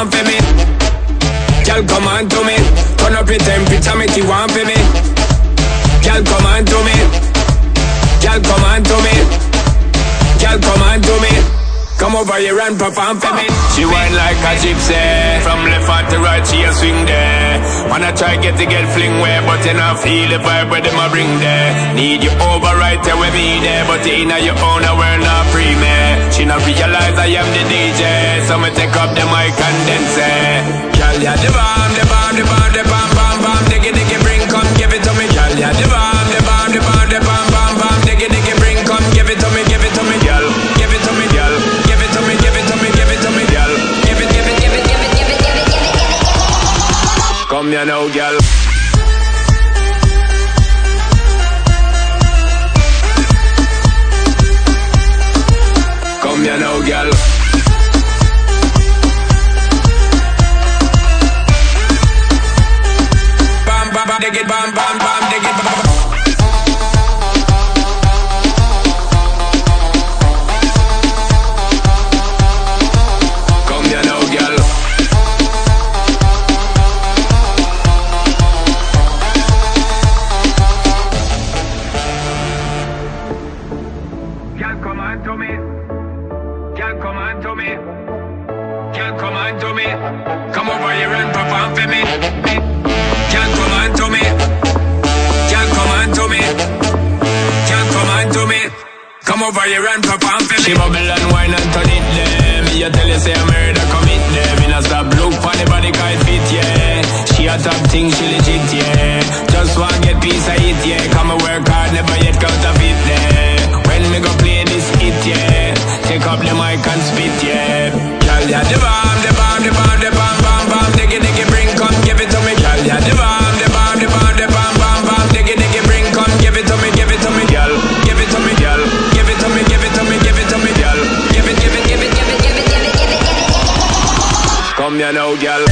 on for me. Girl, come on to me. Turn up your temperature, make you want for me. Girl, come on to me. Girl, come on to me. Girl, come on to me. Come over here and perform for me. She whine like a gypsy. From left hand to right, she a swing there. Wanna try get fling where, but you not feel the vibe where them a bring there. Need you over right there with me there, but you inna your own and we're not free, man. She not realize I am the DJ, so me take up the mic and then say, girl, yeah, the bomb, the bomb, the bomb, the bomb, bomb, bomb, diggy, diggy, bring, come give it to me. Girl, yeah, the bomb, the bomb, the bomb, the bomb, bomb, bomb, diggy, diggy, bring, come give it to me, girl. Give it to me, girl. Give it to me, give it to me, give it to me, girl. Give it, give it, give it, give it, give it, give it, give it, give it. Come here now, girl. Come here now, girl. Bam, bam, bam, dig it, bam, bam, bam, dig it, bam, bam. Come over here and perform for me. Can't come on to me. Can't come on to me. Can't come on to me. Come over here and perform for me. She bubble and wine and turn it there. Me a tell you say a murder commit there. Me not stop look for the body guy fit, yeah. She a top thing, she legit, yeah. Just want get piece of it, yeah. Come and work hard, never yet counterfeit there. When me go play this hit, yeah. Take up the mic and spit, yeah. Girl, yeah, the bomb, the bomb, the bomb, the bomb, bomb, bomb, diggy, diggy, bring, come give it to me. Girl, yeah, the bomb, the bomb, the bomb, the bomb, bomb, bomb, diggy, diggy, bring, come give it to me, girl. Give it to me, girl. Give it to me, give it to me, give it to me, girl. Give it, give it, give it, give it, give it, give it, give it, give it. Come here now, girl.